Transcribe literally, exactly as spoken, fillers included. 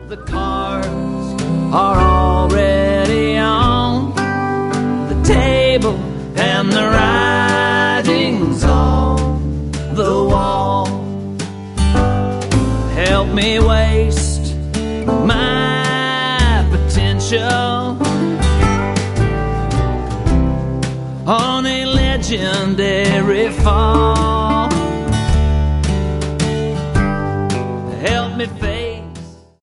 The cards are already on the table, and the writing's on the wall. Help me waste my potential on a legendary fall. Help me